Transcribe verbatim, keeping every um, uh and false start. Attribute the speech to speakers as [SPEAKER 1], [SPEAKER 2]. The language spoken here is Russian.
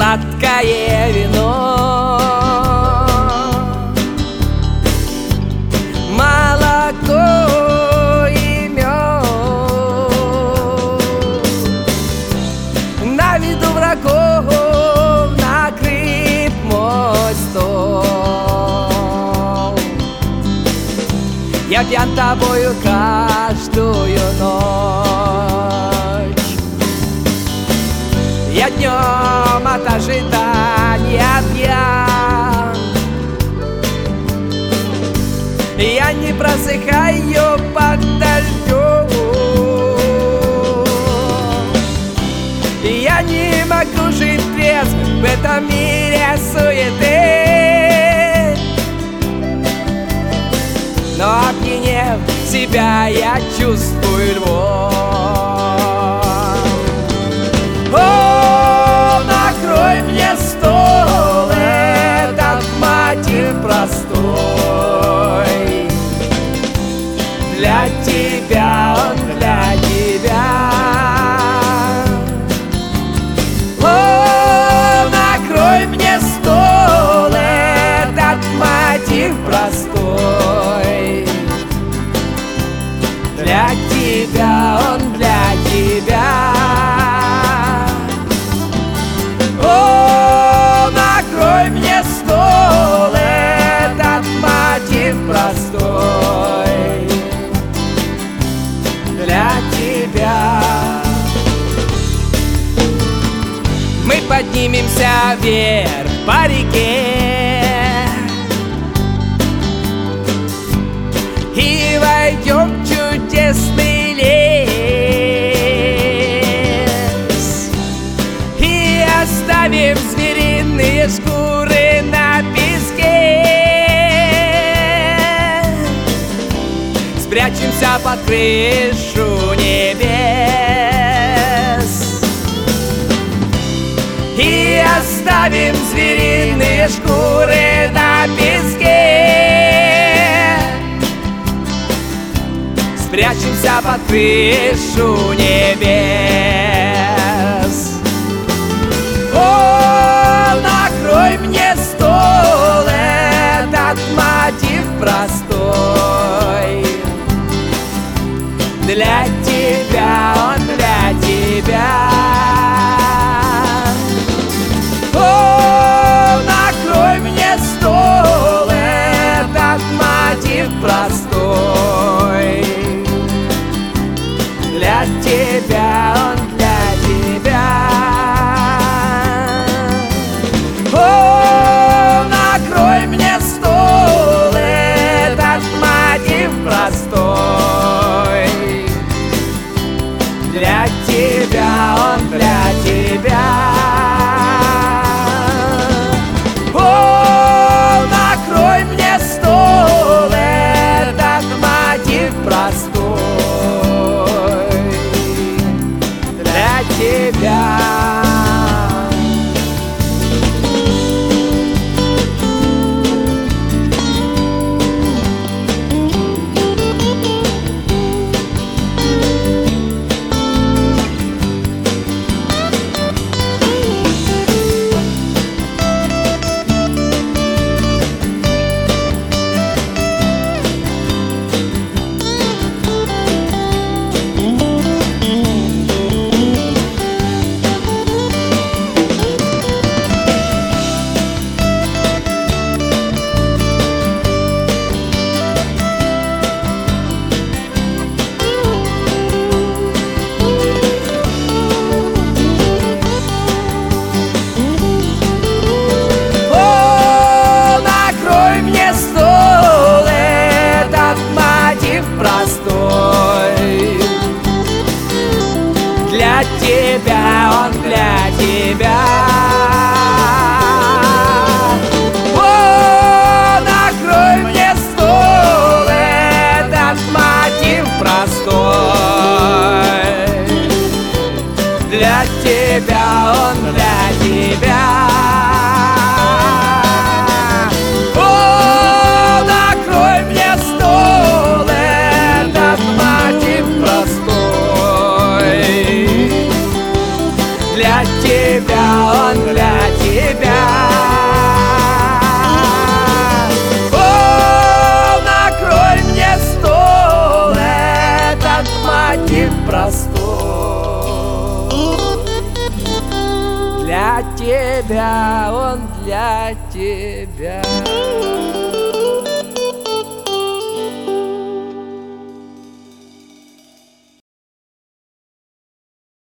[SPEAKER 1] сладкое вино, молоко и мед. На виду врагов накрыт мой стол. Я пьян тобою каждую ночь. Я днем от ожидания пьян. Я не просыхаю под дождем. Я не могу жить трезвым в этом мире суеты. Но опьянев себя, я чувствую львом. О, накрой мне стол, этот мотив простой. Для тебя, он для тебя. О, накрой мне стол, этот мотив простой. Для тебя, он для тебя. О, накрой мне стол, этот мотив простой. Для тебя. Мы поднимемся вверх по реке и войдем в чудесный лес и оставим звериные шкуры на песке. Спрячемся под крышу небес и оставим звериные шкуры на песке. Спрячемся под крышу небес. О, накрой мне стол, этот мотив простой. Для тебя, он для тебя. О, накрой мне стол, этот мотив простой. Для тебя, он для тебя. О, накрой мне стол, этот мотив простой. тебя, он для тебя. О, накрой мне стол, этот мотив простой. Для тебя, он для тебя.